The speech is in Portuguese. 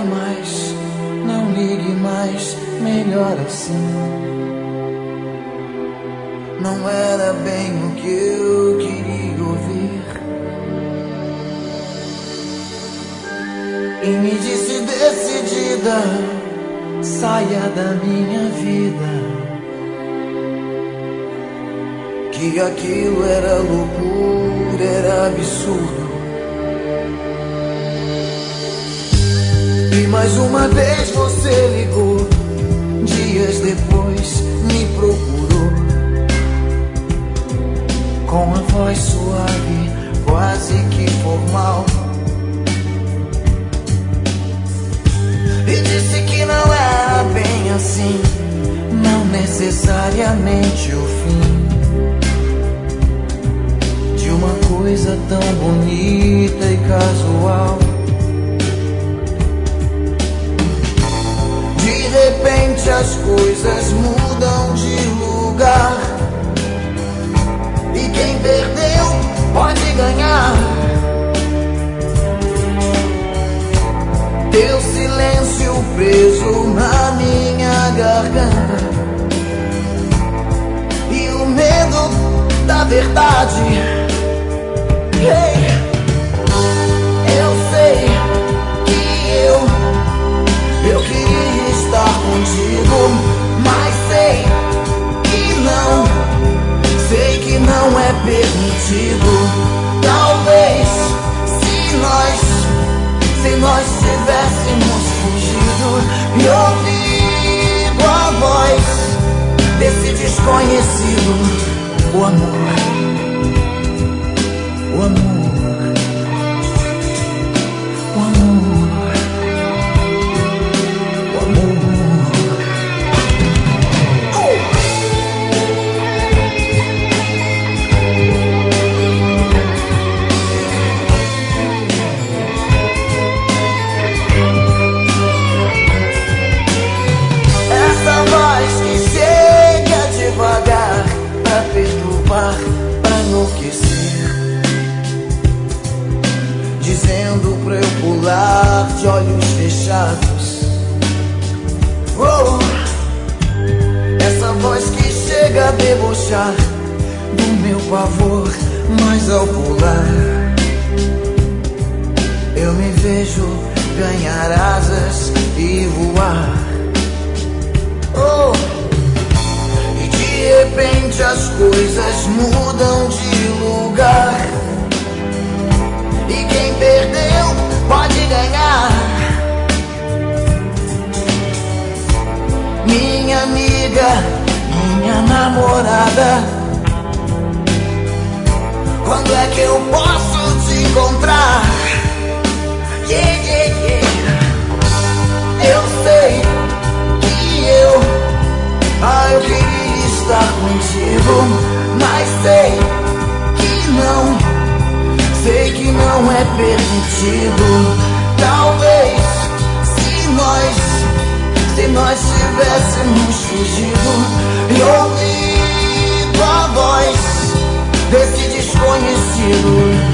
mais, não ligue mais, melhor assim. Não era bem o que eu queria ouvir. E me disse decidida, saia da minha vida, que aquilo era loucura, era absurdo. E mais uma vez você ligou, dias depois me procurou, com a voz suave, quase que formal, e disse que não era bem assim, não necessariamente o fim de uma coisa tão bonita e casual. De repente as coisas mudam de lugar, e quem perdeu pode ganhar. Teu silêncio preso na minha garganta, e o medo da verdade. Hey, eu sei que eu queria estar contigo, mas sei que não é permitido. Talvez se nós tivéssemos fugido e ouvido a voz desse desconhecido, o amor, o amor, o amor, o amor. Devagar, pra perturbar, pra enlouquecer, dizendo pra eu pular de olhos fechados. Oh, essa voz que chega a debochar do meu pavor, mas ao pular eu me vejo ganhar asas e voar. Oh, de repente as coisas mudam de lugar, e quem perdeu pode ganhar. Minha amiga, minha namorada, quando é que eu posso te encontrar? Yeah, yeah, yeah. Eu sei que eu queria estar contigo, mas sei que não é permitido. Talvez se nós tivéssemos fugido e ouvido a voz desse desconhecido,